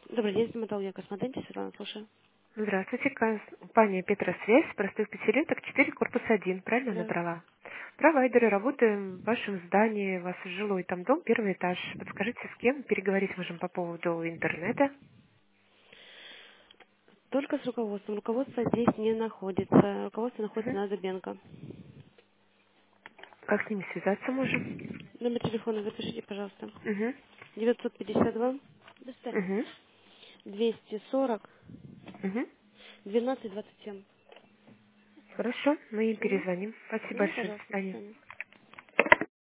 Добрый день, стоматология Космотенти, Светлана, слушаю. Здравствуйте, компания Петросвязь, проспект Пятилеток, 4, корпус 1, правильно Да. набрала? Провайдеры, работаем в вашем здании, у вас жилой там дом, первый этаж. Подскажите, с кем переговорить можем по поводу интернета? Только с руководством. Руководство здесь не находится. Руководство находится Мгм. на Дубенко. Как с ними связаться можем? Номер телефона запишите, пожалуйста. Угу. 952 достань, Угу. 240 Угу. 12 27. Хорошо, мы им Угу. перезвоним. Спасибо Угу, большое, до пожалуйста, до свидания. свидания.